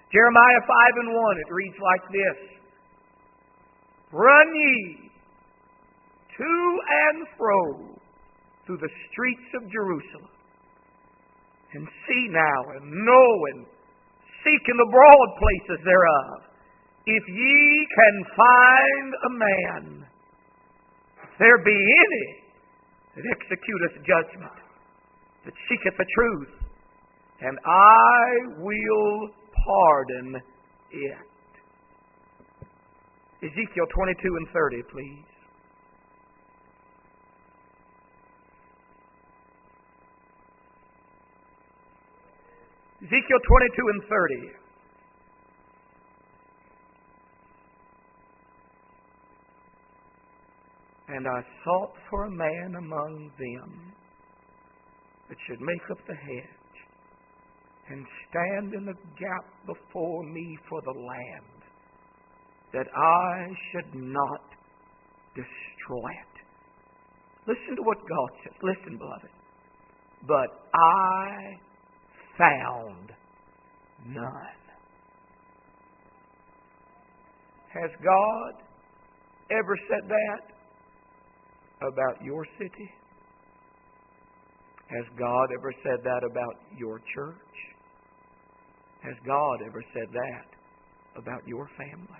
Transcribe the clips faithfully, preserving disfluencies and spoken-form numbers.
Jeremiah five and one, it reads like this. Run ye to and fro through the streets of Jerusalem, and see now, and know, and seek in the broad places thereof, if ye can find a man, if there be any that executeth judgment, that seeketh the truth, and I will pardon it. Ezekiel twenty-two and thirty, please. Ezekiel twenty-two and thirty. And I sought for a man among them that should make up the hedge and stand in the gap before me for the land, that I should not destroy it. Listen to what God says. Listen, beloved. But I found none. Has God ever said that about your city? Has God ever said that about your church? Has God ever said that about your family?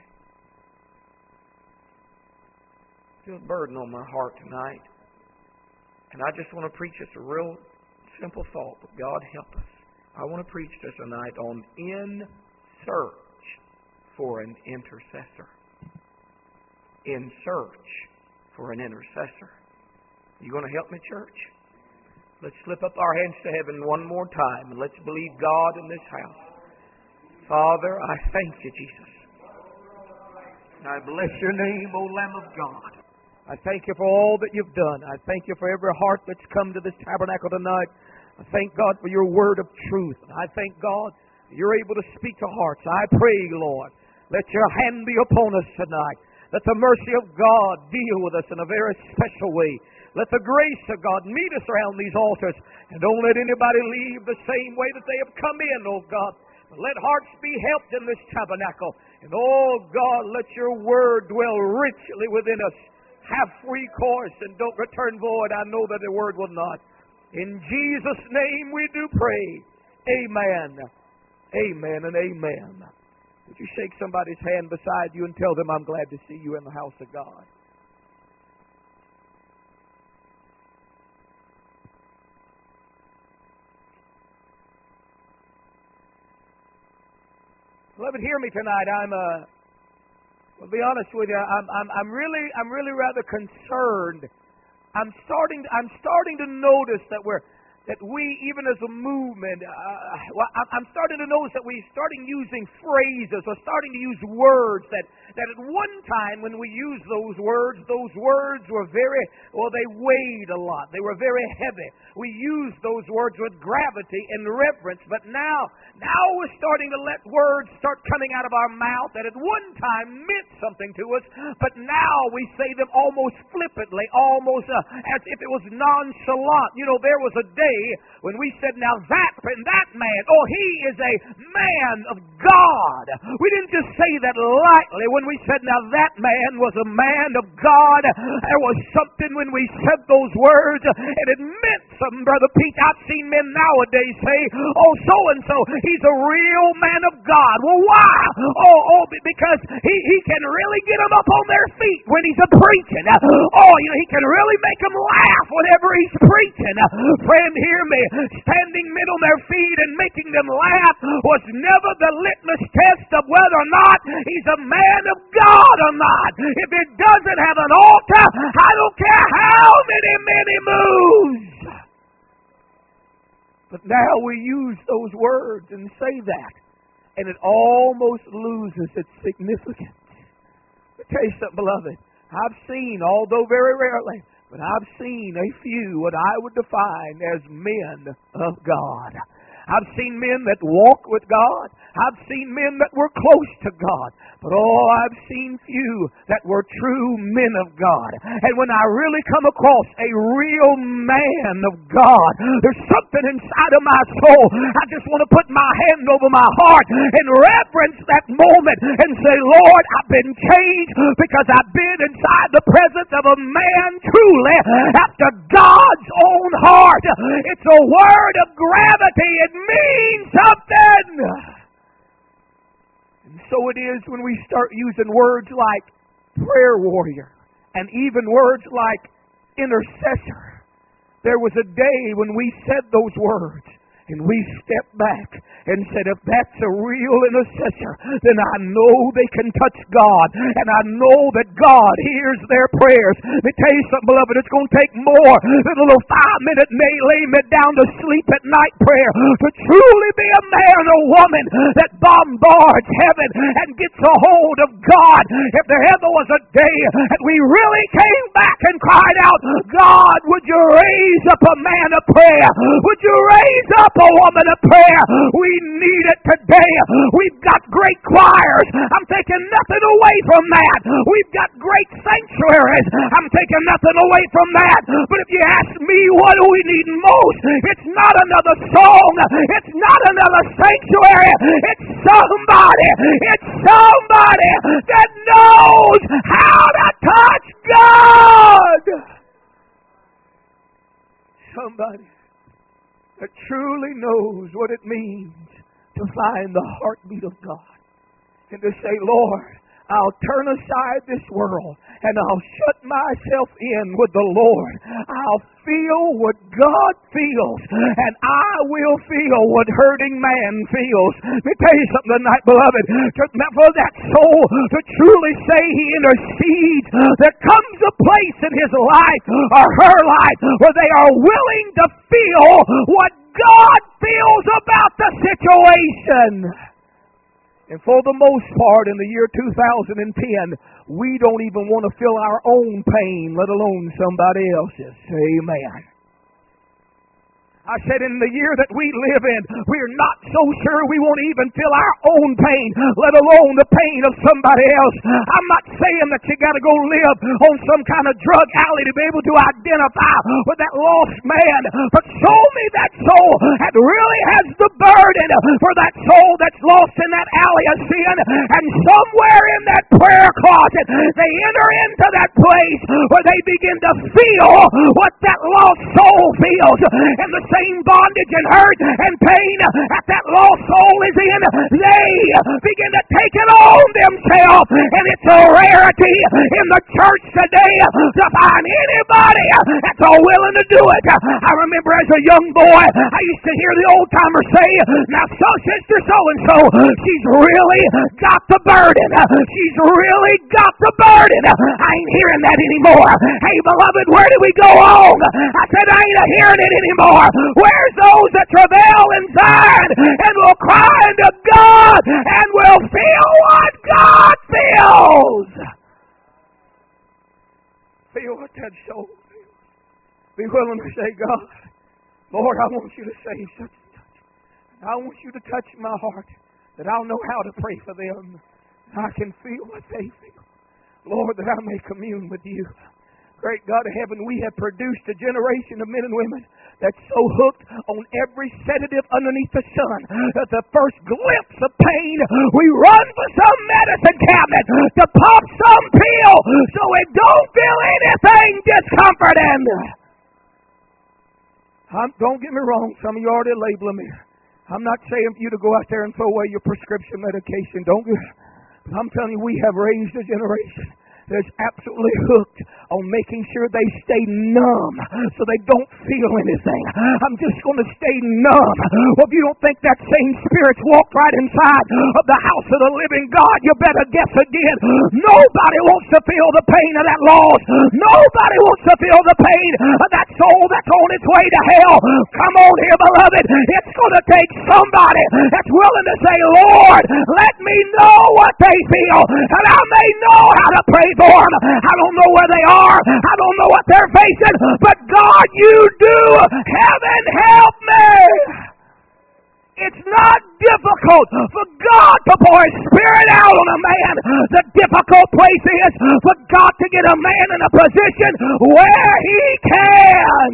I feel a burden on my heart tonight. And I just want to preach just a real simple thought. But God help us. I want to preach this tonight on in search for an intercessor. In search for an intercessor. You going to help me, church? Let's slip up our hands to heaven one more time and let's believe God in this house. Father, I thank you, Jesus. And I bless your name, O Lamb of God. I thank you for all that you've done. I thank you for every heart that's come to this tabernacle tonight. I thank God for your word of truth. I thank God that you're able to speak to hearts. I pray, Lord, let your hand be upon us tonight. Let the mercy of God deal with us in a very special way. Let the grace of God meet us around these altars. And don't let anybody leave the same way that they have come in, oh God. But let hearts be helped in this tabernacle. And oh God, let your word dwell richly within us. Have free course and don't return void. I know that the word will not. In Jesus' name we do pray. Amen. Amen and amen. Would you shake somebody's hand beside you and tell them, I'm glad to see you in the house of God. Beloved, hear me tonight. I'm uh I'll be honest with you. I'm I'm I'm really I'm really rather concerned. I'm starting I'm starting to notice that we're that we, even as a movement, uh, well, I'm starting to notice that we're starting using phrases, we're starting to use words that, that at one time when we used those words, those words were very, well, they weighed a lot. They were very heavy. We used those words with gravity and reverence, but now, now we're starting to let words start coming out of our mouth that at one time meant something to us, but now we say them almost flippantly, almost uh, as if it was nonchalant. You know, there was a day when we said, now that that man, oh, he is a man of God. We didn't just say that lightly when we said, now that man was a man of God. There was something when we said those words, and it meant something, Brother Pete. I've seen men nowadays say, oh, so-and-so, he's a real man of God. Well, why? Oh, oh, because he, he can really get them up on their feet when he's a preaching. Oh, you know, he can really make them laugh whenever he's preaching. Friend, hear me. Standing men on their feet and making them laugh was never the litmus test of whether or not he's a man of God or not. If it doesn't have an altar, I don't care how many men he moves. But now we use those words and say that, and it almost loses its significance. But tell you something, beloved. I've seen, although very rarely, but I've seen a few what I would define as men of God. I've seen men that walked with God. I've seen men that were close to God. But oh, I've seen few that were true men of God. And when I really come across a real man of God, there's something inside of my soul. I just want to put my hand over my heart and reverence that moment and say, Lord, I've been changed because I've been inside the presence of a man truly after God's own heart. It's a word of gravity. It means something. And so it is when we start using words like prayer warrior and even words like intercessor. There was a day when we said those words and we stepped back and said, if that's a real intercessor, then I know they can touch God. And I know that God hears their prayers. Let me tell you something, beloved. It's going to take more than a little five-minute lay me down to sleep at night prayer to truly be a man or woman that bombards heaven and gets a hold of God. If there ever was a day that we really came back and cried out, God, would you raise up a man of prayer? Would you raise up a woman of prayer? We need it today. We've got great choirs. I'm taking nothing away from that. We've got great sanctuaries. I'm taking nothing away from that. But if you ask me what do we need most, it's not another song. It's not another sanctuary. It's somebody. It's somebody that knows how to touch God. Somebody that truly knows what it means to find the heartbeat of God and to say, Lord, I'll turn aside this world and I'll shut myself in with the Lord. I'll feel what God feels and I will feel what hurting man feels. Let me tell you something tonight, beloved. For that soul to truly say he intercedes, there comes a place in his life or her life where they are willing to feel what God feels about the situation. And for the most part, in the year two thousand ten, we don't even want to feel our own pain, let alone somebody else's. Amen. I said in the year that we live in, we're not so sure we won't even feel our own pain, let alone the pain of somebody else. I'm not saying that you got to go live on some kind of drug alley to be able to identify with that lost man, but show me that soul that really has the burden for that soul that's lost in that alley of sin, and somewhere in that prayer closet, they enter into that place where they begin to feel what that lost soul feels, and the same bondage and hurt and pain that that lost soul is in, they begin to take it on themselves. And it's a rarity in the church today to find anybody that's all willing to do it. I remember as a young boy, I used to hear the old timer say, now so sister so-and-so, she's really got the burden. She's really got the burden. I ain't hearing that anymore. Hey beloved, where do we go on? I said I ain't hearing it anymore. Where's those that travail inside and will cry unto God and will feel what God feels? Feel what that soul feels. Be willing to say, God, Lord, I want you to save such and such. I want you to touch my heart that I'll know how to pray for them. I can feel what they feel. Lord, that I may commune with you. Great God of heaven, we have produced a generation of men and women that's so hooked on every sedative underneath the sun that the first glimpse of pain, we run for some medicine cabinet to pop some pill so it don't feel anything discomforting. I'm, don't get me wrong, some of you already labeling me. I'm not saying for you to go out there and throw away your prescription medication. Don't get, but I'm telling you, we have raised a generation that's absolutely hooked on making sure they stay numb so they don't feel anything. I'm just going to stay numb. Well, if you don't think that same spirit's walked right inside of the house of the living God, you better guess again. Nobody wants to feel the pain of that loss. Nobody wants to feel the pain of that soul that's on its way to hell. Come on here, beloved. It's going to take somebody that's willing to say, Lord, let me know what they feel, and I may know how to pray for them. I don't know where they are. I don't know what they're facing, but God, you do. Heaven help me. It's not difficult for God to pour His Spirit out on a man. The difficult place is for God to get a man in a position where He can.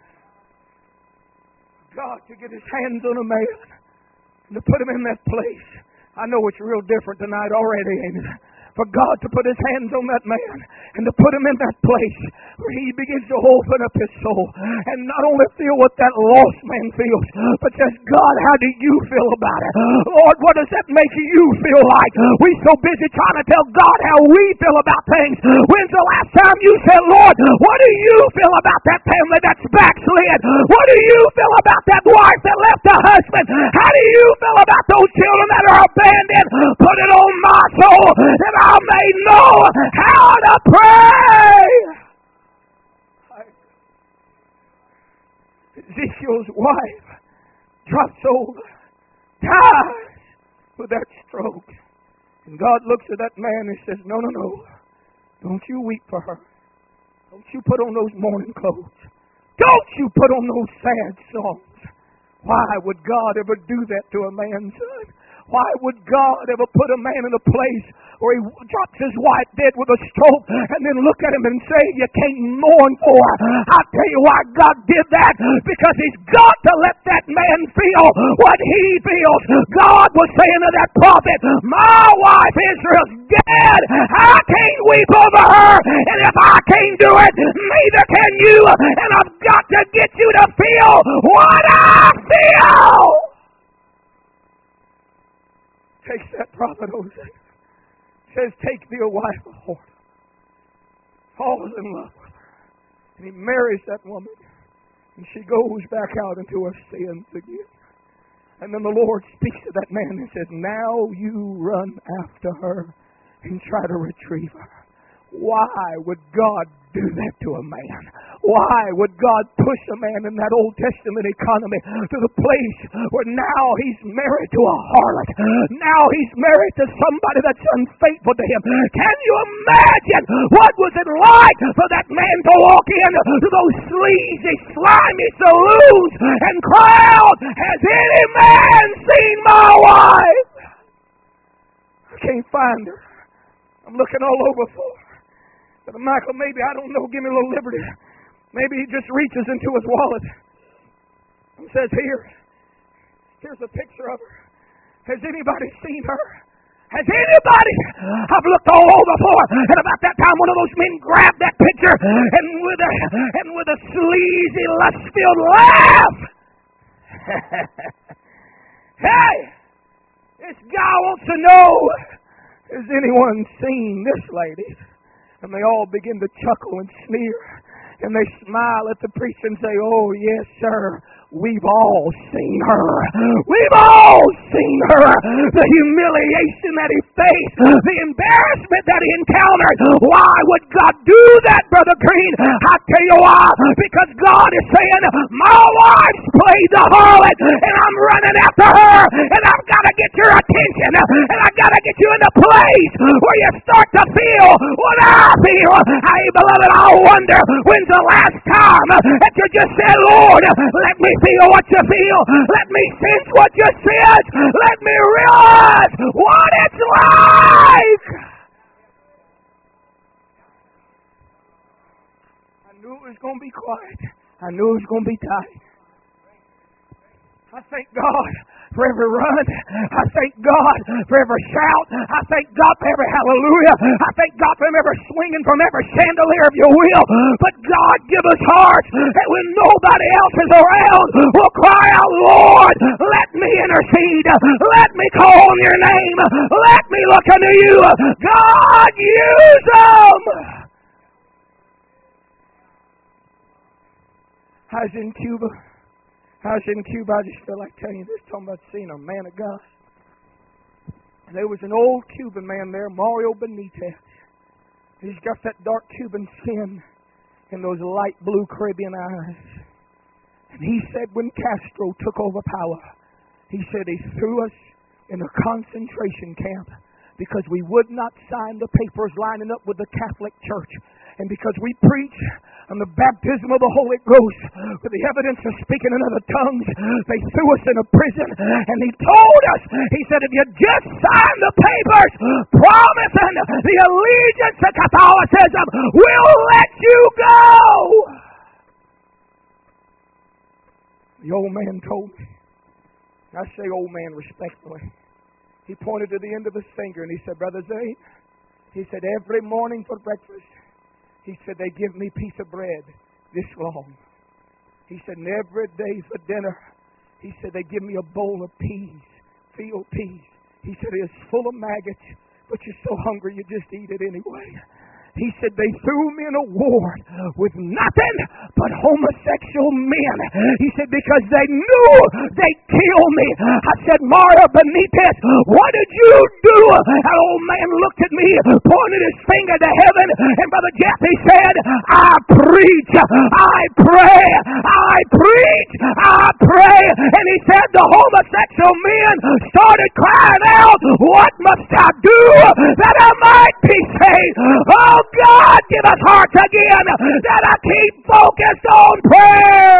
God to get His hands on a man and to put him in that place. I know it's real different tonight already, ain't it? For God to put His hands on that man and to put him in that place where he begins to open up his soul and not only feel what that lost man feels, but says, God, how do you feel about it? Lord, what does that make you feel like? We're so busy trying to tell God how we feel about things. When's the last time you said, Lord, what do you feel about that family that's backslid? What do you feel about that wife that left her husband? How do you feel about those children that are abandoned? Put it on my soul that I may know how to pray. Ezekiel's wife drops over, dies with that stroke. And God looks at that man and says, no, no, no. Don't you weep for her. Don't you put on those mourning clothes. Don't you put on those sad songs. Why would God ever do that to a man, son? Why would God ever put a man in a place where he drops his wife dead with a stroke and then look at him and say, you can't mourn for her? I'll tell you why God did that. Because He's got to let that man feel what he feels. God was saying to that prophet, my wife Israel's dead. I can't weep over her. And if I can't do it, neither can you. And I've got to get you to feel what I feel. Takes that prophet Hosea. Says, take thee a wife of whore. Falls in love with her. And he marries that woman. And she goes back out into her sins again. And then the Lord speaks to that man and says, now you run after her and try to retrieve her. Why would God do that to a man? Why would God push a man in that Old Testament economy to the place where now he's married to a harlot? Now he's married to somebody that's unfaithful to him. Can you imagine what was it like for that man to walk in to those sleazy, slimy saloons and crowd? Has any man seen my wife? I can't find her. I'm looking all over for her. But Michael, maybe, I don't know, give me a little liberty. Maybe he just reaches into his wallet and says, here, here's a picture of her. Has anybody seen her? Has anybody? I've looked all over for her. And about that time, one of those men grabbed that picture and with a, and with a sleazy, lust-filled laugh. Hey, this guy wants to know, has anyone seen this lady? And they all begin to chuckle and sneer. And they smile at the preacher and say, oh, yes, sir. We've all seen her. We've all seen her. The humiliation that he faced. The embarrassment that he encountered. Why would God do that, Brother Green? I tell you why. Because God is saying, my wife's played the harlot. And I'm running after her. And I've got to get your attention. And I've got to get you in a place where you start to feel what I feel. Hey, beloved, I wonder when's the last time that you just said, Lord, let me feel what you feel. Let me sense what you sense. Let me realize what it's like. I knew it was going to be quiet. I knew it was going to be tight. I thank God for every run. I thank God for every shout. I thank God for every hallelujah. I thank God for every swinging from every chandelier of your will. But God, give us hearts that when nobody else is around, we'll cry out, Lord, let me intercede. Let me call on your name. Let me look unto you. God, use them. I was in Cuba. I was in Cuba, I just feel like telling you this, talking about seeing a man of God. And there was an old Cuban man there, Mario Benitez. He's got that dark Cuban skin and those light blue Caribbean eyes. And he said when Castro took over power, he said he threw us in a concentration camp because we would not sign the papers lining up with the Catholic Church. And because we preach and the baptism of the Holy Ghost with the evidence of speaking in other tongues. They threw us in a prison, and he told us, he said, if you just sign the papers promising the allegiance to Catholicism, we'll let you go. The old man told me, I say old man respectfully, he pointed to the end of his finger and he said, Brother Zane, he said, every morning for breakfast, he said, they give me a piece of bread this long. He said, and every day for dinner, he said, they give me a bowl of peas, field peas. He said, it's full of maggots, but you're so hungry you just eat it anyway. He said, they threw me in a ward with nothing but homosexual men. He said, because they knew they'd kill me. I said, Mario Benitez, what did you do? That old man looked at me, pointed his finger to heaven, and Brother Jeff, he said, I preach, I pray, I preach, I pray. And he said, the homosexual men started crying out, what must I do that I might be saved? Oh, God, give us hearts again that I keep focused on prayer.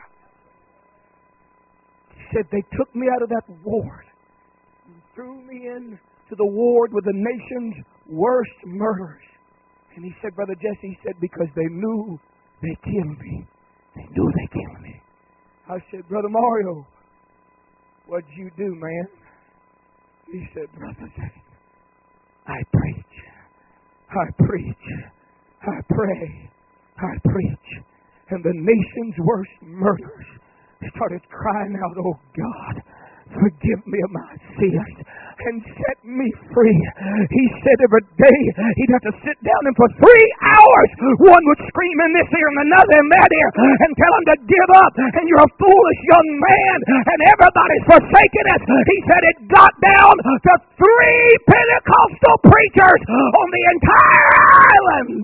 He said they took me out of that ward and threw me into the ward with the nation's worst murderers. And he said, Brother Jesse, he said, because they knew they killed me. They knew they killed me. I said, Brother Mario, what'd you do, man? He said, Brother Jesse, I preach. I preach, I pray, I preach. And the nation's worst murderers started crying out, oh God, forgive me of my sins and set me free. He said every day he'd have to sit down and for three hours one would scream in this ear and another in that ear and tell him to give up and you're a foolish young man and everybody's forsaken us. He said it got down to three Pentecostal preachers on the entire island.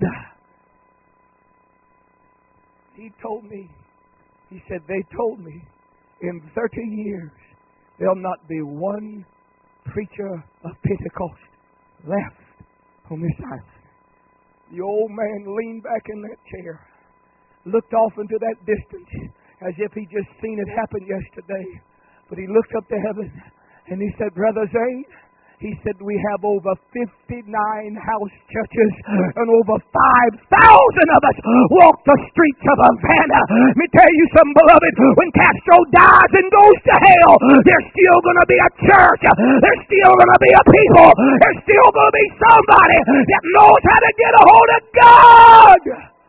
He told me, he said they told me in thirty years there'll not be one preacher of Pentecost left on this island. The old man leaned back in that chair, looked off into that distance as if he just seen it happen yesterday. But he looked up to heaven and he said, Brother Zane, he said, we have over fifty-nine house churches and over five thousand of us walk the streets of Havana. Let me tell you something, beloved. When Castro dies and goes to hell, there's still going to be a church. There's still going to be a people. There's still going to be somebody that knows how to get a hold of God.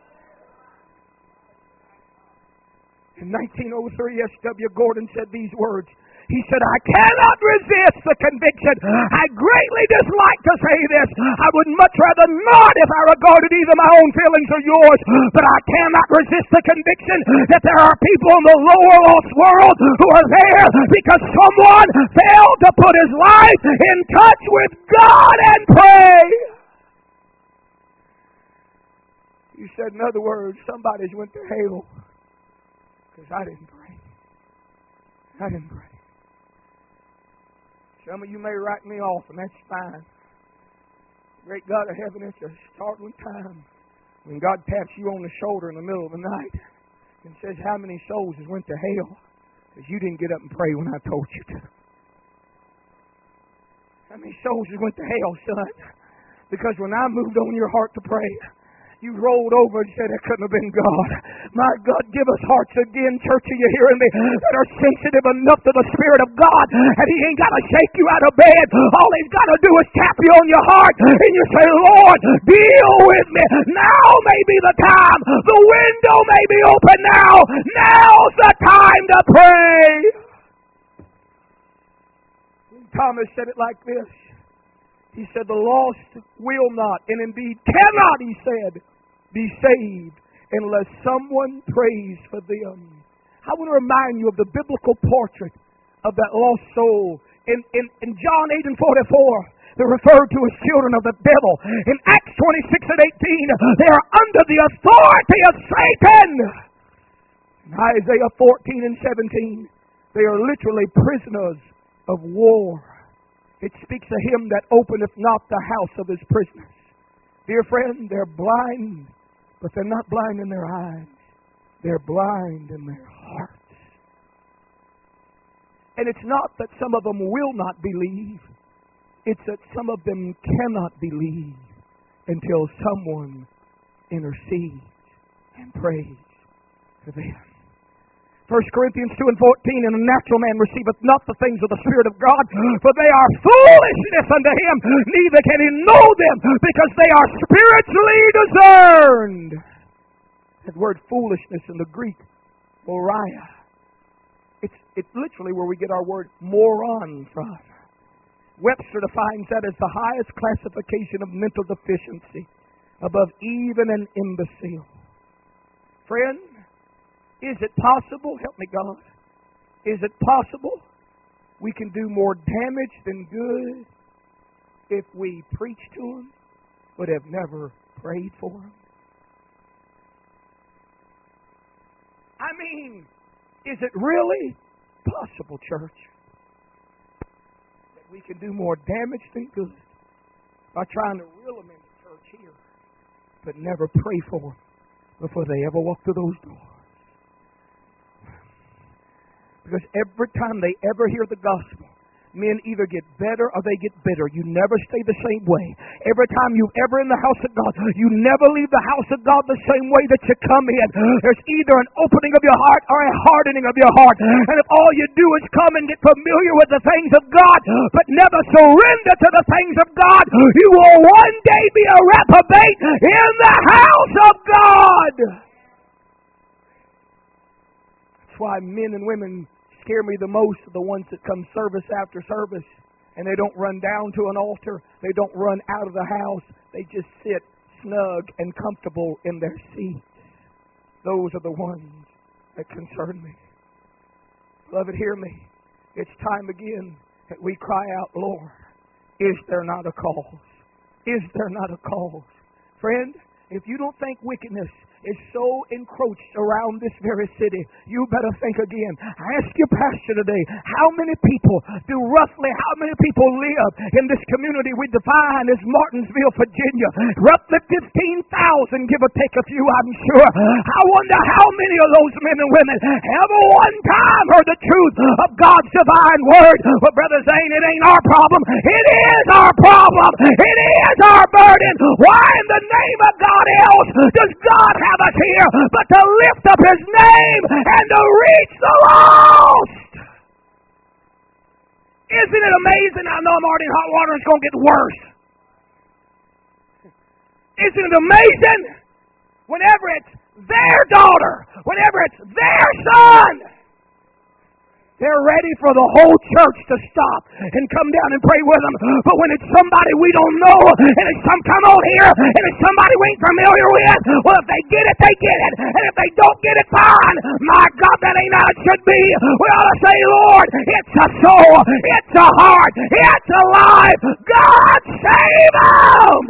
In nineteen oh three, S W Gordon said these words. He said, I cannot resist the conviction. I greatly dislike to say this. I would much rather not if I regarded either my own feelings or yours. But I cannot resist the conviction that there are people in the lower lost world who are there because someone failed to put his life in touch with God and pray. You said, in other words, somebody's went to hell because I didn't pray. I didn't pray. Some of you may write me off, and that's fine. Great God of heaven, it's a startling time when God taps you on the shoulder in the middle of the night and says, how many souls has went to hell because you didn't get up and pray when I told you to? How many souls has went to hell, son? Because when I moved on your heart to pray, you rolled over and said, it couldn't have been God. My God, give us hearts again, church, are you hearing me, that are sensitive enough to the Spirit of God, and He ain't got to shake you out of bed. All He's got to do is tap you on your heart, and you say, Lord, deal with me. Now may be the time. The window may be open now. Now's the time to pray. Thomas said it like this. He said, the lost will not, and indeed cannot, he said, be saved unless someone prays for them. I want to remind you of the biblical portrait of that lost soul. In, in, in John eight and forty-four, they're referred to as children of the devil. In Acts twenty-six and eighteen, they are under the authority of Satan. In Isaiah fourteen and seventeen, they are literally prisoners of war. It speaks of Him that openeth not the house of His prisoners. Dear friend, they're blind But they're not blind in their eyes. They're blind in their hearts. And it's not that some of them will not believe. It's that some of them cannot believe until someone intercedes and prays for them. First Corinthians two and fourteen, and a natural man receiveth not the things of the Spirit of God, for they are foolishness unto him, neither can he know them, because they are spiritually discerned. That word foolishness in the Greek, moria, it's, it's literally where we get our word moron from. Webster defines that as the highest classification of mental deficiency, above even an imbecile. Friend, is it possible, help me God, is it possible we can do more damage than good if we preach to them but have never prayed for them? I mean, is it really possible, church, that we can do more damage than good by trying to reel them into church here but never pray for them before they ever walk through those doors? Because every time they ever hear the gospel, men either get better or they get bitter. You never stay the same way. Every time you've ever in the house of God, you never leave the house of God the same way that you come in. There's either an opening of your heart or a hardening of your heart. And if all you do is come and get familiar with the things of God, but never surrender to the things of God, you will one day be a reprobate in the house of God. That's why men and women scare me the most are the ones that come service after service and they don't run down to an altar. They don't run out of the house. They just sit snug and comfortable in their seats. Those are the ones that concern me. Beloved, hear me. It's time again that we cry out, Lord, is there not a cause? Is there not a cause? Friend, if you don't think wickedness is so encroached around this very city, you better think again. I ask you, Pastor, today, how many people do roughly, how many people live in this community we define as Martinsville, Virginia? Roughly fifteen thousand, give or take a few, I'm sure. I wonder how many of those men and women have one time heard the truth of God's divine word. But Brother Zane, it ain't our problem. It is our problem. It is our burden. Why in the name of God else does God have us here but to lift up His name and to reach the lost? Isn't it amazing? I know I'm already in hot water. It's going to get worse. Isn't it amazing? Whenever it's their daughter, whenever it's their son, they're ready for the whole church to stop and come down and pray with them. But when it's somebody we don't know, and it's some come on here, and it's somebody we ain't familiar with, well, if they get it, they get it. And if they don't get it, fine. My God, that ain't how it should be. We ought to say, Lord, it's a soul, it's a heart, it's a life. God save them!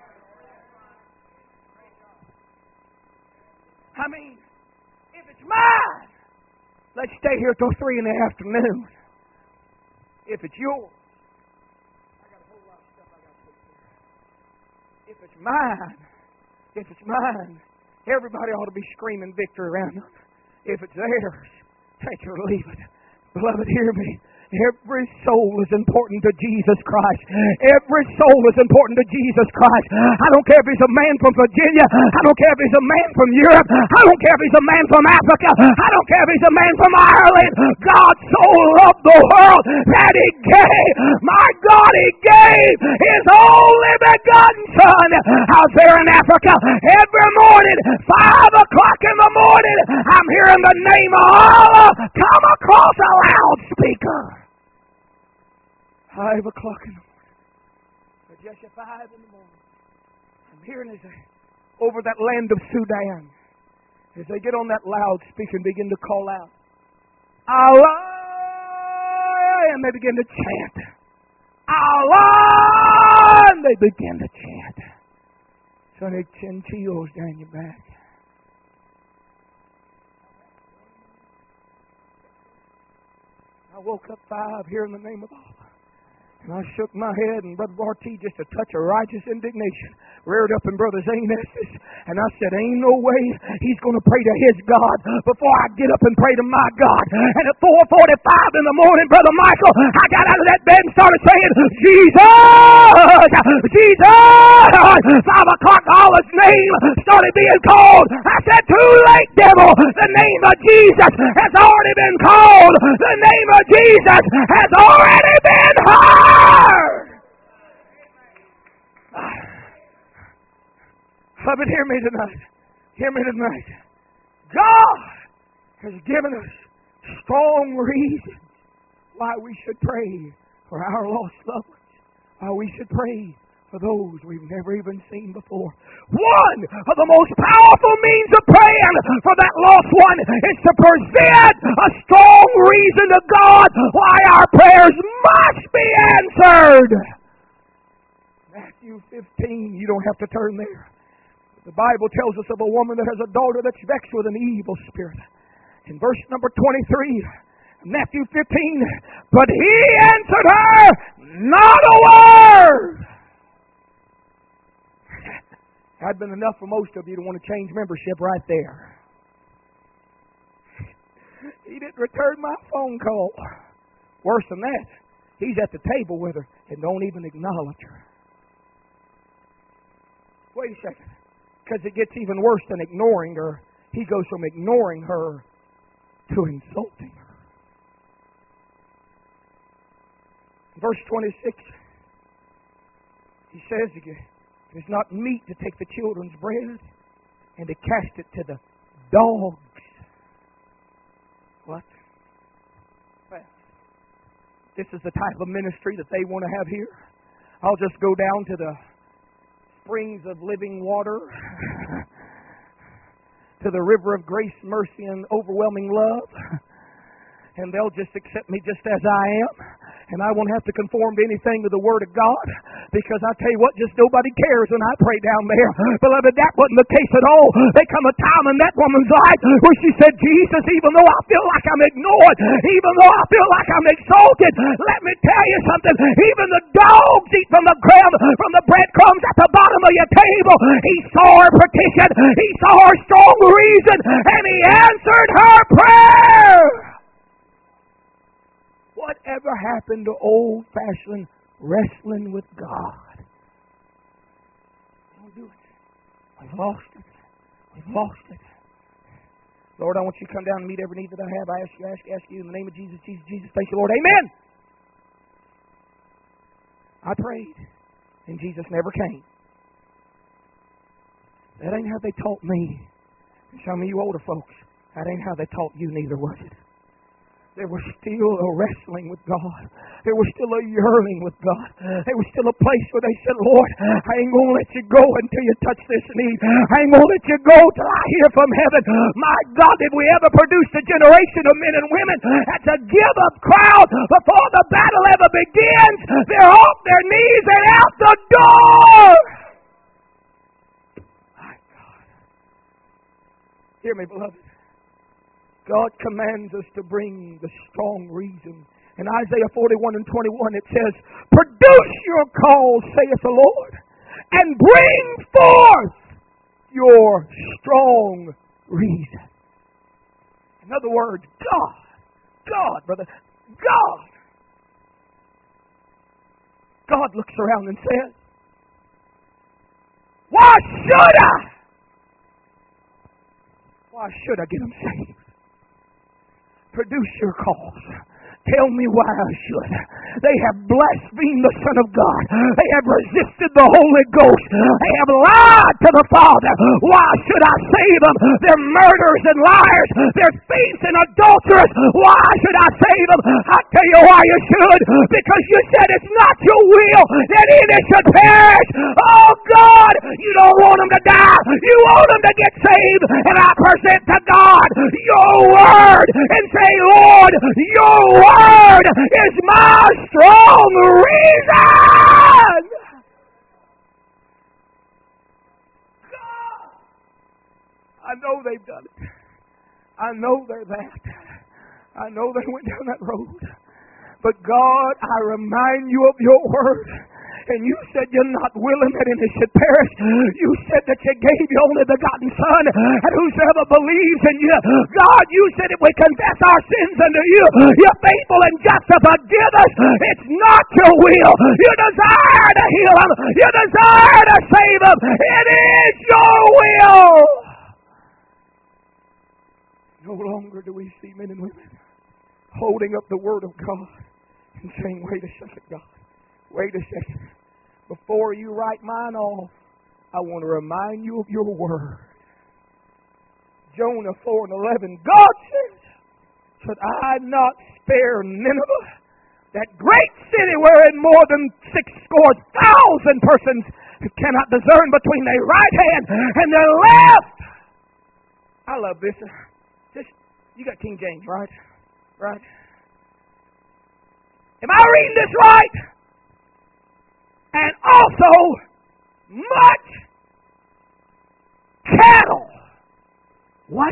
I mean, if it's mine, let's stay here till three in the afternoon. If it's yours, I got a whole lot of stuff I got to take care of. If it's mine, if it's mine, everybody ought to be screaming victory around them. If it's theirs, take it or leave it. Beloved, hear me. Every soul is important to Jesus Christ. Every soul is important to Jesus Christ. I don't care if he's a man from Virginia. I don't care if he's a man from Europe. I don't care if he's a man from Africa. I don't care if he's a man from Ireland. God so loved the world that He gave. My God, He gave His only begotten Son out there in Africa. Every morning, five o'clock in the morning, I'm hearing the name of Allah come across a loudspeaker. Five o'clock in the morning. Or just at five in the morning. I'm hearing as they, over that land of Sudan, as they get on that loudspeaker and begin to call out, Allah! And they begin to chant. Allah! And they begin to chant. So they chin chills down your back. I woke up five hearing the name of Allah. And I shook my head, and Brother Bartee, just a touch of righteous indignation, reared up in Brother Zane Estes. And I said, ain't no way he's going to pray to his God before I get up and pray to my God. And at four forty-five in the morning, Brother Michael, I got out of that bed and started saying, Jesus! Jesus! Five o'clock, all his name started being called. I said, too late, devil. The name of Jesus has already been called. The name of Jesus has already been heard. But hear me tonight. Hear me tonight. God has given us strong reasons why we should pray for our lost loved ones. Why we should pray for those we've never even seen before. One of the most powerful means of praying for that lost one is to present a strong reason to God why our prayers must be answered. Matthew fifteen, you don't have to turn there. The Bible tells us of a woman that has a daughter that's vexed with an evil spirit. In verse number twenty-three, Matthew fifteen, but he answered her not a word. That'd been enough for most of you to want to change membership right there. He didn't return my phone call. Worse than that, he's at the table with her and don't even acknowledge her. Wait a second. Because it gets even worse than ignoring her. He goes from ignoring her to insulting her. Verse twenty-six, he says again, it is not meet to take the children's bread and to cast it to the dogs. What? Well, this is the type of ministry that they want to have here. I'll just go down to the springs of living water, to the river of grace, mercy, and overwhelming love, and they'll just accept me just as I am. And I won't have to conform to anything to the Word of God, because I tell you what, just nobody cares when I pray down there. Beloved, that wasn't the case at all. There come a time in that woman's life where she said, Jesus, even though I feel like I'm ignored, even though I feel like I'm exalted, let me tell you something, even the dogs eat from the ground, from the breadcrumbs at the bottom of your table. He saw her petition, he saw her strong reason, and he answered her prayer. Whatever happened to old-fashioned wrestling with God? Don't do it. We've lost it. We've lost it. Lord, I want you to come down and meet every need that I have. I ask you, ask you, ask you in the name of Jesus, Jesus, Jesus. Thank you, Lord. Amen. I prayed, and Jesus never came. That ain't how they taught me. And some of you older folks, that ain't how they taught you neither, was it? There was still a wrestling with God. There was still a yearning with God. There was still a place where they said, Lord, I ain't going to let you go until you touch this need. I ain't going to let you go till I hear from heaven. My God, did we ever produce a generation of men and women that's a give-up crowd before the battle ever begins? They're off their knees and out the door. My God. Hear me, beloved. God commands us to bring the strong reason. In Isaiah forty-one and twenty-one it says, produce your cause, saith the Lord, and bring forth your strong reason. In other words, God, God, brother, God. God looks around and says, why should I? Why should I get them saved? Produce your cause. Tell me why I should. They have blasphemed the Son of God. They have resisted the Holy Ghost. They have lied to the Father. Why should I save them? They're murderers and liars. They're thieves and adulterers. Why should I save them? I'll tell you why you should. Because you said it's not your will that any should perish. Oh God, you don't want them to die. You want them to get saved. And I present to God your word and say, Lord, your word is my strong reason. God, I know they've done it. I know they're that. I know they went down that road. But God, I remind you of your word. And you said you're not willing that any should perish. You said that you gave your only begotten Son, and whosoever believes in you. God, you said if we confess our sins unto you, you're faithful and just to forgive us. It's not your will. You desire to heal them. You desire to save them. It is your will. No longer do we see men and women holding up the Word of God and saying, wait a second, God. Wait a second. Before you write mine off, I want to remind you of your word. Jonah four and eleven. God says, should I not spare Nineveh, that great city wherein more than six score thousand persons cannot discern between their right hand and their left? I love this. Just, you got King James, right? Right? Am I reading this right? And also much cattle. What?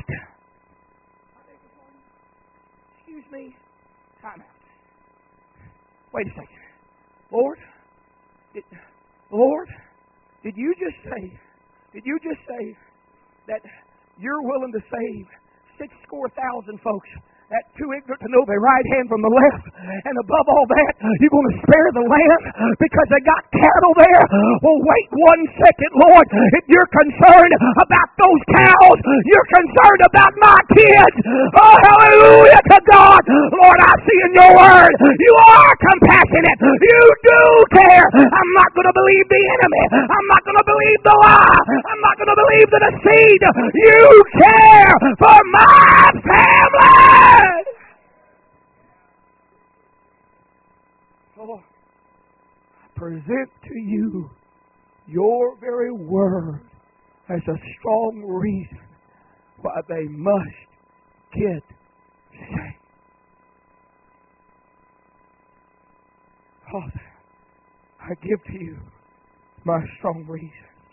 Excuse me. Time out. Wait a second. Lord, did, Lord, did you just say, did you just say that you're willing to save six score thousand folks? That too ignorant to know their right hand from the left. And above all that, you're going to spare the land because they got cattle there? Well, wait one second, Lord. If you're concerned about those cows, you're concerned about my kids. Oh, hallelujah to God. Lord, I see in your word, you are compassionate. You do care. I'm not going to believe the enemy. I'm not going to believe the lie. I'm not going to believe the deceit. You care for my family. So I present to you your very word as a strong reason why they must get saved. Father, I give to you my strong reasons.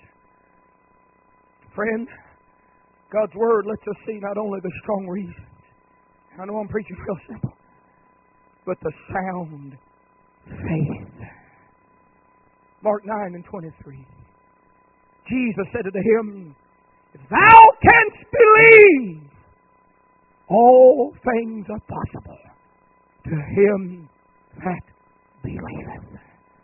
Friend, God's word lets us see not only the strong reasons, I know I'm preaching real simple, but the sound faith. Mark nine and twenty-three. Jesus said unto him, if thou canst believe, all things are possible to him that believeth.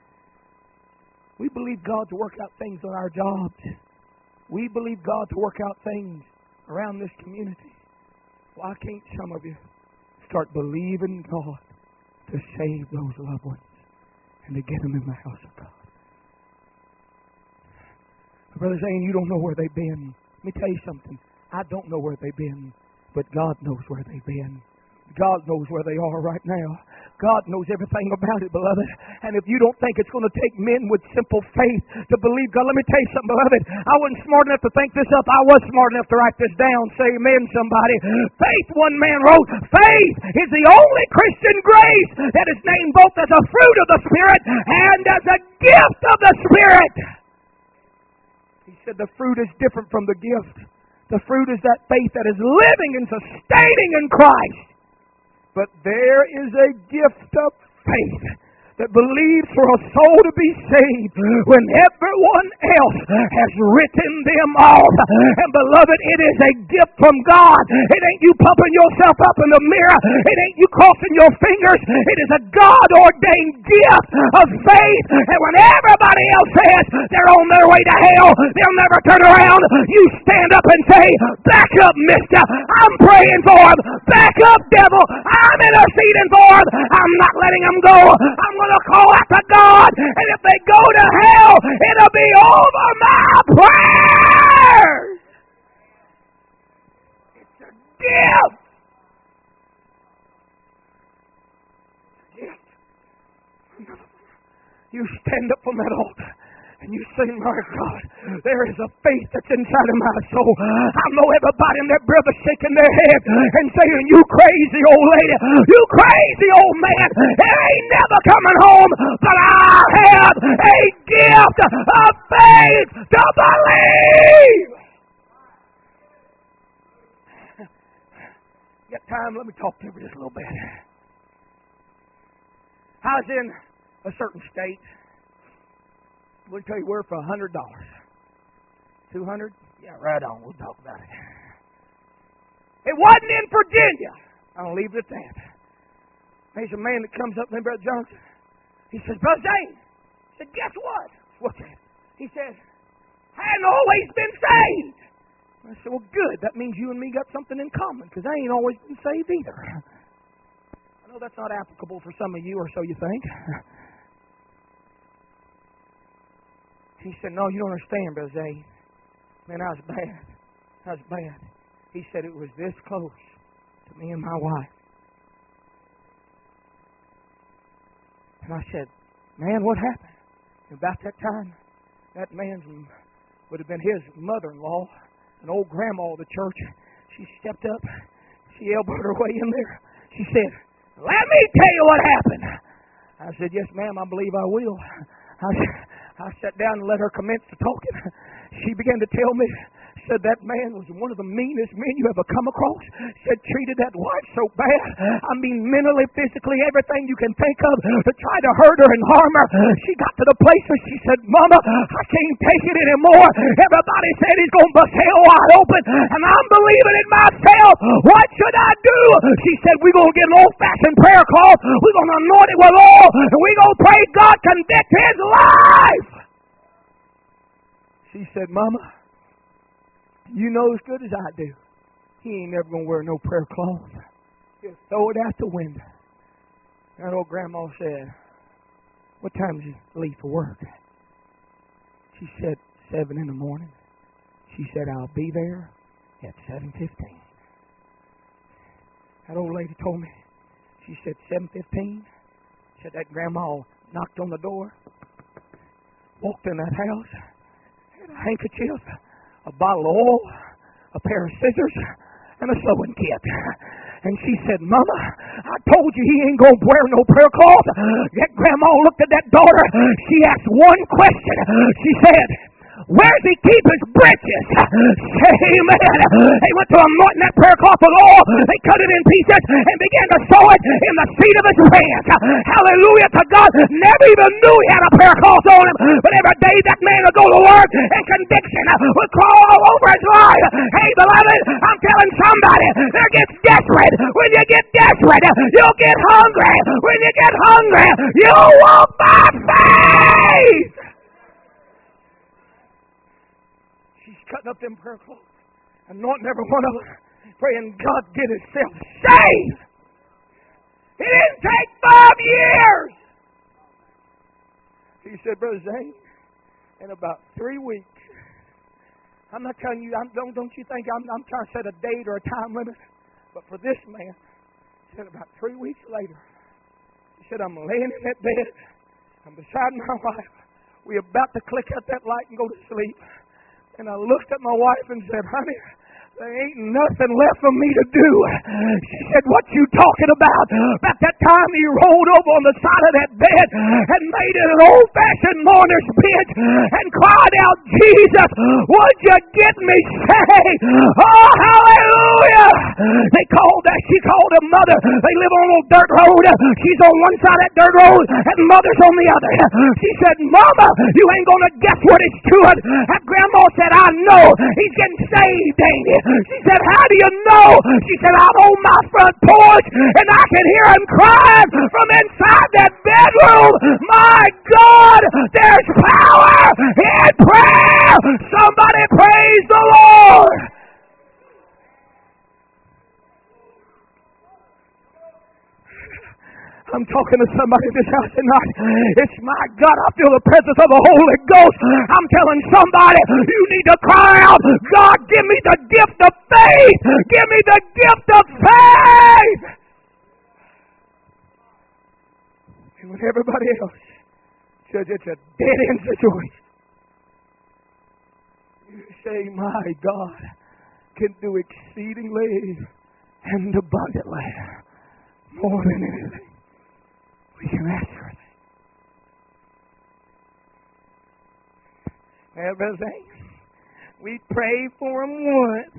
We believe God to work out things on our jobs. We believe God to work out things around this community. Why can't some of you start believing God to save those loved ones and to get them in the house of God? Brother Zane, you don't know where they've been. Let me tell you something. I don't know where they've been, but God knows where they've been. God knows where they are right now. God knows everything about it, beloved. And if you don't think it's going to take men with simple faith to believe God, let me tell you something, beloved. I wasn't smart enough to think this up. I was smart enough to write this down. Say amen, somebody. Faith, one man wrote, faith is the only Christian grace that is named both as a fruit of the Spirit and as a gift of the Spirit. He said the fruit is different from the gift. The fruit is that faith that is living and sustaining in Christ. But there is a gift of faith that believes for a soul to be saved when everyone else has written them off. And beloved, it is a gift from God. It ain't you pumping yourself up in the mirror. It ain't you crossing your fingers. It is a God-ordained gift of faith. And when everybody else says they're on their way to hell, they'll never turn around. You stand up and say, back up, mister. I'm praying for them. Back up, devil. I'm interceding for them. I'm not letting them go. I'm going to call out to God, and if they go to hell, it'll be over my prayers. It's a gift. Gift. You stand up from that altar and you say, my God, there is a faith that's inside of my soul. I know everybody and their brother shaking their head and saying, you crazy old lady, you crazy old man, it ain't never coming home, but I have a gift of faith to believe. Get time, let me talk to you for just a little bit. I was in a certain state. We'll tell you where for a hundred dollars. Two hundred? Yeah, right on. We'll talk about it. It wasn't in Virginia. I'll leave it at that. There's a man that comes up to me, Brother Johnson. He says, Brother Zane. I said, guess what? What's that? He says, I hadn't always been saved. I said, well, good. That means you and me got something in common, because I ain't always been saved either. I know that's not applicable for some of you, or so you think. He said, no, you don't understand, Brother Zane. Man, I was bad. I was bad. He said it was this close to me and my wife. And I said, man, what happened? And about that time, that man's would have been his mother-in-law, an old grandma of the church. She stepped up. She elbowed her way in there. She said, let me tell you what happened. I said, yes, ma'am, I believe I will. I, I sat down and let her commence to talking. She began to tell me, said that man was one of the meanest men you ever come across. Said treated that wife so bad. I mean, mentally, physically, everything you can think of to try to hurt her and harm her. She got to the place where she said, Mama, I can't take it anymore. Everybody said he's going to bust hell wide open, and I'm believing in myself. What should I do? She said, we're going to get an old-fashioned prayer cloth. We're going to anoint it with oil, and we're going to pray God convict his life. She said, Mama, you know as good as I do, he ain't never going to wear no prayer cloth. He'll throw it out the window. That old grandma said, what time did you leave for work? She said, seven in the morning. She said, I'll be there at seven fifteen. That old lady told me, she said, seven fifteen? Said that grandma knocked on the door, walked in that house, had a handkerchief, a bottle of oil, a pair of scissors, and a sewing kit. And she said, Mama, I told you he ain't going to wear no prayer cloth. That grandma looked at that daughter. She asked one question. She said, where's he keep his breeches? Amen. They went to anointing that prayer cloth with oil. They cut it in pieces and began to sew it in the seat of his pants. Hallelujah to God. Never even knew he had a prayer cloth on him. But every day that man would go to work and conviction would crawl all over his life. Hey, beloved, I'm telling somebody, there gets desperate. When you get desperate, you'll get hungry. When you get hungry, you'll walk by faith. Cutting up them prayer cloths, anointing every one of them, praying God get himself saved. It didn't take five years. He said, Brother Zane, in about three weeks, I'm not telling you, I'm, don't, don't you think I'm, I'm trying to set a date or a time limit, but for this man, he said about three weeks later, he said, I'm laying in that bed, I'm beside my wife, we're about to click out that light and go to sleep. And I looked at my wife and said, honey, there ain't nothing left for me to do. She said, what you talking about? About that time he rolled over on the side of that bed and made it an old-fashioned mourner's bench and cried out, Jesus, would you get me saved? Oh, hallelujah! They called that, she called her mother. They live on a little dirt road. She's on one side of that dirt road and mother's on the other. She said, Mama, you ain't going to guess what it's doing. That grandma said, I know. He's getting saved, ain't he? She said, how do you know? She said, I'm on my front porch and I can hear him crying from inside that bedroom. My God, there's power in prayer. Somebody praise the Lord. I'm talking to somebody in this house tonight. It's my God, I feel the presence of the Holy Ghost. I'm telling somebody, you need to cry out, God, give me the gift of faith. Give me the gift of faith. And when everybody else says it's a dead-end situation, you say, my God can do exceedingly and abundantly more than anything we can ask for. Everything. We pray for him once.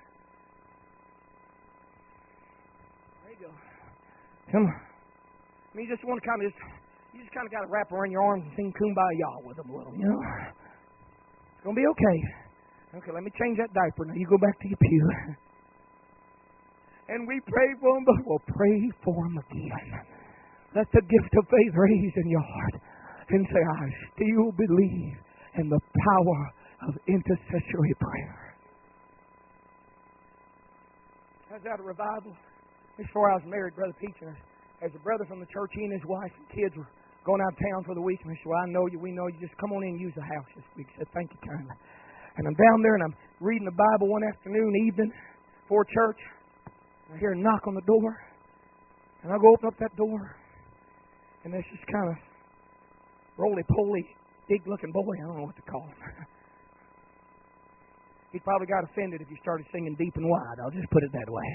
There you go. Come on. I mean, you just want to kind of just, you just kind of got to wrap around your arms and sing Kumbaya with them a little, you know. It's going to be okay. Okay, let me change that diaper. Now you go back to your pew. And we pray for them, but we'll pray for them again. Let the gift of faith raise in your heart and say, I still believe in the power of intercessory prayer. How's that a revival? Before I was married, Brother Peach, and as a brother from the church, he and his wife and kids were going out of town for the week. And they said, well, I know you, we know you. Just come on in and use the house this week. I said, thank you kindly. And I'm down there, and I'm reading the Bible one afternoon, evening, before church. I hear a knock on the door. And I go open up that door. And there's this kind of roly-poly, big-looking boy. I don't know what to call him. He probably got offended if you started singing Deep and Wide. I'll just put it that way.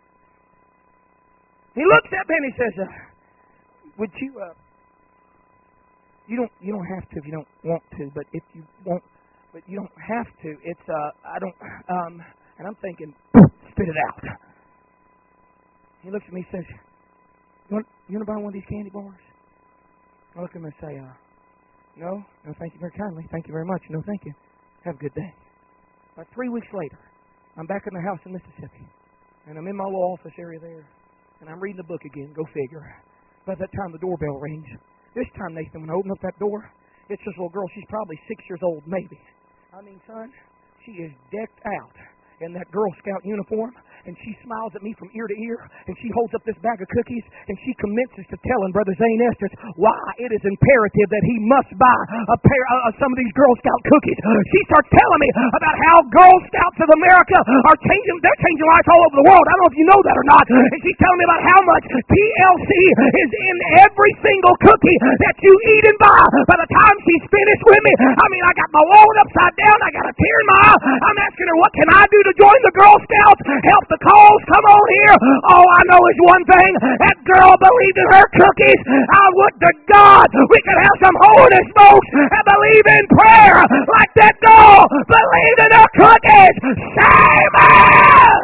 He looks at me and he says, uh, would you, uh, you don't, you don't have to if you don't want to, but if you won't, but you don't have to, it's, uh, I don't, um, and I'm thinking, spit it out. He looks at me and says, you want, you want to buy one of these candy bars? I look at him and say, uh, no, no, thank you very kindly. Thank you very much. No, thank you. Have a good day. About three weeks later, I'm back in the house in Mississippi, and I'm in my little office area there, and I'm reading the book again. Go figure. By that time, the doorbell rings. This time, Nathan, when I open up that door, it's this little girl. She's probably six years old, maybe. I mean, son, she is decked out in that Girl Scout uniform, and she smiles at me from ear to ear, and she holds up this bag of cookies, and she commences to telling Brother Zane Estes why it is imperative that he must buy a pair of uh, some of these Girl Scout cookies. She starts telling me about how Girl Scouts of America are changing, they're changing lives all over the world. I don't know if you know that or not. And she's telling me about how much T L C is in every single cookie that you eat and buy. By the time she's finished with me, I mean, I got my wallet upside down, I got a tear in my eye. I'm asking her, what can I do to join the Girl Scouts? Help the cause, come on here. All I know is one thing. That girl believed in her cookies. I would to God we could have some holiness folks that believe in prayer like that girl believed in her cookies. Simon!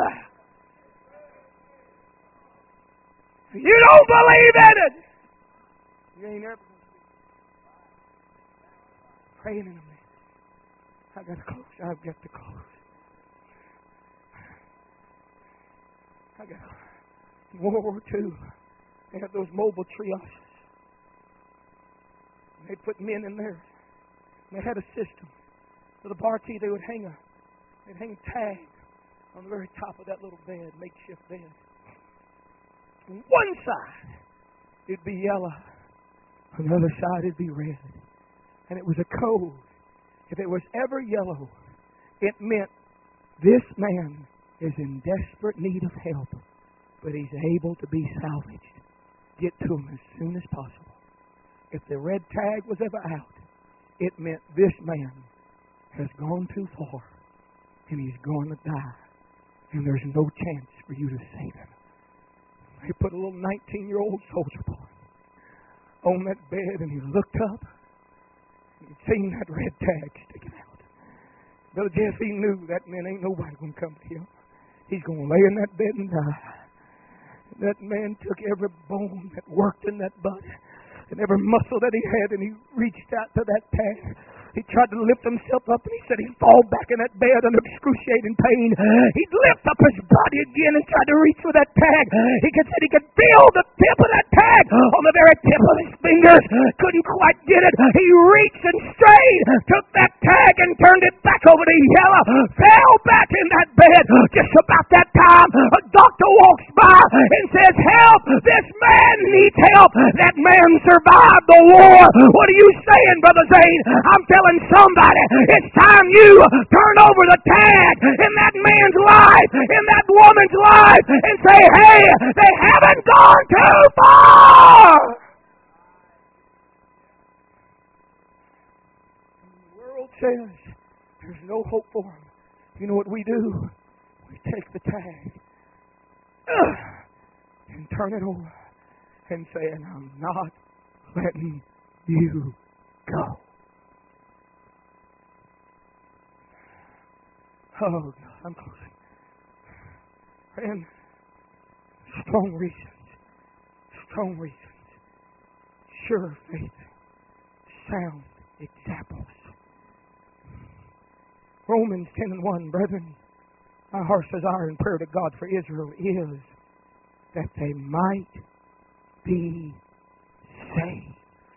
You don't believe in it. You ain't ever praying in a minute. I got to close. I've got to close. I got World War Two. They had those mobile triages. They put men in there. And they had a system. For the barkeep, they would hang a, they'd hang a tag on the very top of that little bed, makeshift bed. On one side, it'd be yellow. On the other side, it'd be red. And it was a code. If it was ever yellow, it meant this man is in desperate need of help, but he's able to be salvaged. Get to him as soon as possible. If the red tag was ever out, it meant this man has gone too far, and he's going to die, and there's no chance for you to save him. They put a little nineteen-year-old soldier boy on that bed, and he looked up, and he'd seen that red tag sticking out. Brother Jeff, he knew that man ain't nobody going to come to him. He's going to lay in that bed and die. That man took every bone that worked in that body and every muscle that he had, and he reached out to that tag. He tried to lift himself up, and he said he'd fall back in that bed under excruciating pain. He'd lift up his body again and try to reach for that tag. He could said he could feel the tip of that tag on the very tip of his fingers. Couldn't quite get it. He reached and strained, took that tag and turned it back over to yellow, fell back in that bed. Just about that time, a doctor walks by and says, help! This man needs help! That man survived the war! What are you saying, Brother Zane? I'm telling somebody, it's time you turn over the tag in that man's life, in that woman's life, and say, hey, they haven't gone too far. The world says there's no hope for them. You know what we do? We take the tag uh, and turn it over and say, and I'm not letting you go. Oh, God, I'm closing. And strong reasons, strong reasons sure faith, sound examples. Romans ten and one, brethren, my heart's desire and prayer to God for Israel is that they might be saved.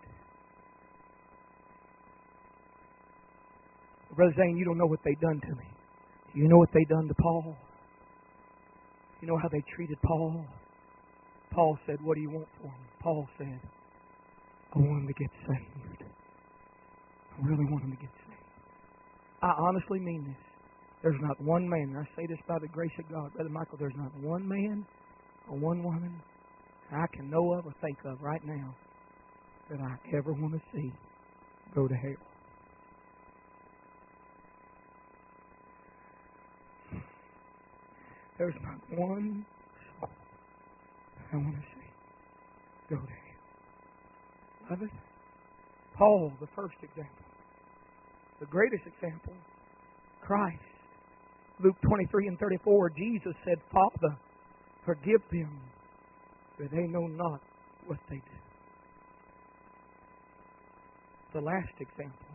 Brother Zane, you don't know what they've done to me. Do you know what they've done to Paul? You know how they treated Paul? Paul said, what do you want for him? Paul said, I want him to get saved. I really want him to get saved. I honestly mean this. There's not one man, and I say this by the grace of God, Brother Michael, there's not one man or one woman I can know of or think of right now that I ever want to see go to hell. There's not one soul I want to see go to hell. Beloved, Paul, the first example. The greatest example, Christ. Luke twenty-three and thirty-four, Jesus said, Father, forgive them, for they know not what they do. The last example,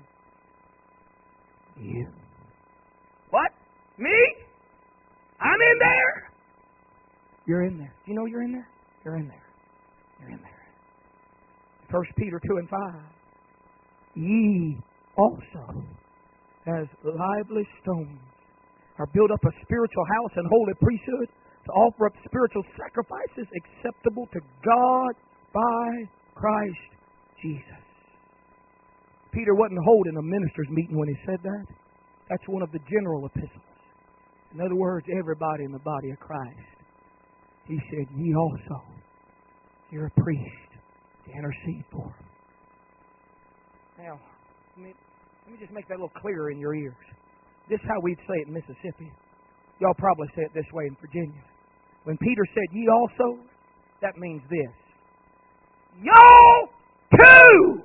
you. What? Me? I'm in there? You're in there. Do you know you're in there? You're in there. You're in there. First Peter two and five. Ye also, as lively stones, are built up a spiritual house and holy priesthood to offer up spiritual sacrifices acceptable to God by Christ Jesus. Peter wasn't holding a minister's meeting when he said that. That's one of the general epistles. In other words, everybody in the body of Christ. He said, ye also, you're a priest to intercede for them. Now, let me, let me just make that a little clearer in your ears. This is how we'd say it in Mississippi. Y'all probably say it this way in Virginia. When Peter said, ye also, that means this. Y'all too!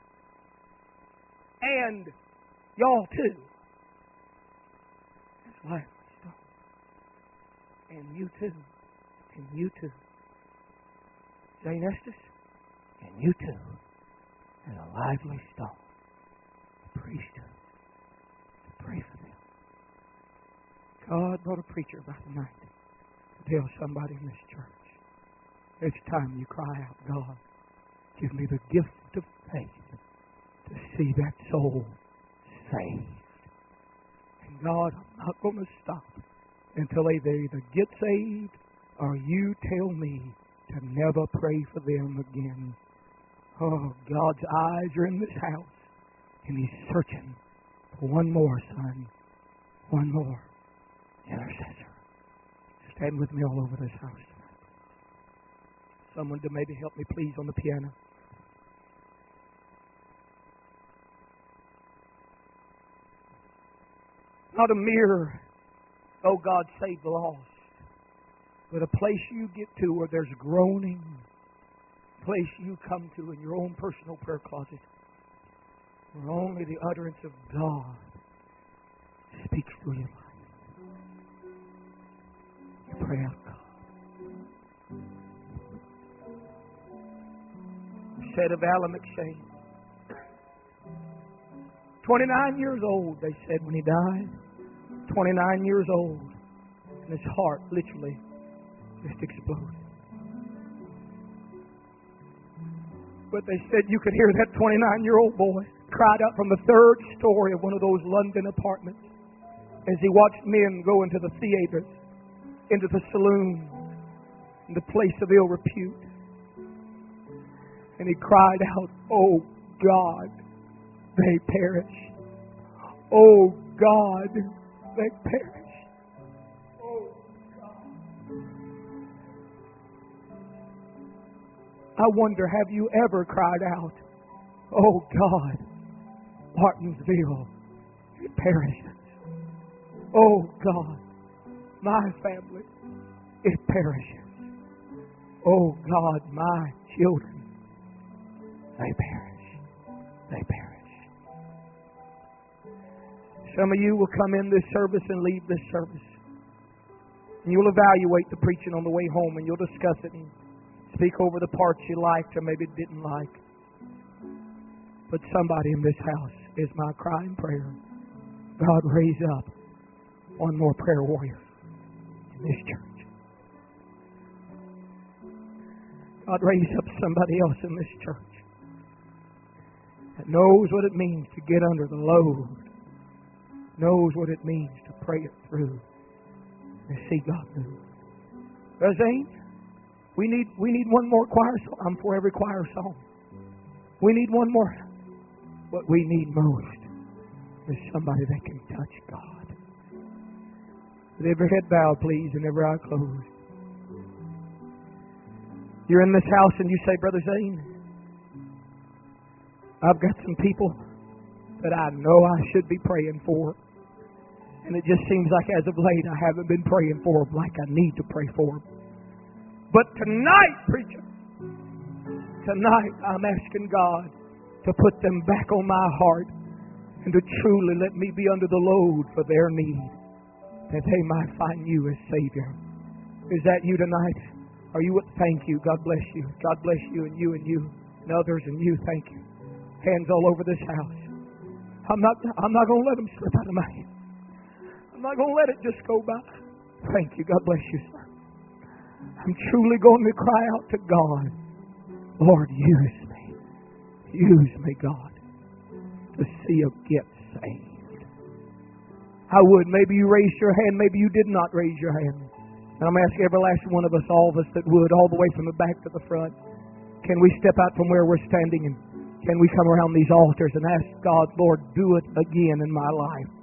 And y'all too. That's right. And you too. And you too. Jane Estes, and you too. And a lively stone. The priesthood. To pray for them. God brought a preacher by the night to tell somebody in this church. Next time you cry out, God, give me the gift of faith to see that soul saved. And God, I'm not going to stop until they either get saved or you tell me to never pray for them again. Oh, God's eyes are in this house, and He's searching for one more son, one more intercessor. Stand with me all over this house tonight. Someone to maybe help me, please, on the piano. Not a mere, oh God, save the lost, but a place you get to where there's groaning, a place you come to in your own personal prayer closet, where only the utterance of God speaks through your life. You pray out, God. Said of Alan McShane, twenty-nine years old, they said, when he died. twenty-nine years old, and his heart literally just exploded. But they said you could hear that twenty-nine-year-old boy cried out from the third story of one of those London apartments as he watched men go into the theaters, into the saloons, in the place of ill repute. And he cried out, oh God, they perish. Oh God, they perish. Oh God. I wonder, have you ever cried out, oh God, Martinsville, it perishes. Oh God, my family, it perishes. Oh God, my children, they perish. They perish. Some of you will come in this service and leave this service. And you'll evaluate the preaching on the way home, and you'll discuss it and speak over the parts you liked or maybe didn't like. But somebody in this house is my crying prayer. God, raise up one more prayer warrior in this church. God, raise up somebody else in this church that knows what it means to get under the load, knows what it means to pray it through and see God move. Brother Zane, we need we need one more choir song. I'm for every choir song. We need one more. What we need most is somebody that can touch God. With every head bowed, please, and every eye closed. You're in this house and you say, Brother Zane, I've got some people that I know I should be praying for. And it just seems like as of late I haven't been praying for them like I need to pray for them. But tonight, preacher, tonight I'm asking God to put them back on my heart and to truly let me be under the load for their need, that they might find you as Savior. Is that you tonight? Are you? Thank you. God bless you. God bless you and you and you and others and you. Thank you. Hands all over this house. I'm not, I'm not going to let them slip out of my hand. I'm not going to let it just go by. Thank you. God bless you, sir. I'm truly going to cry out to God. Lord, use me. Use me, God, to see a get saved. I would. Maybe you raised your hand. Maybe you did not raise your hand. And I'm asking every last one of us, all of us that would, all the way from the back to the front, can we step out from where we're standing and can we come around these altars and ask God, Lord, do it again in my life?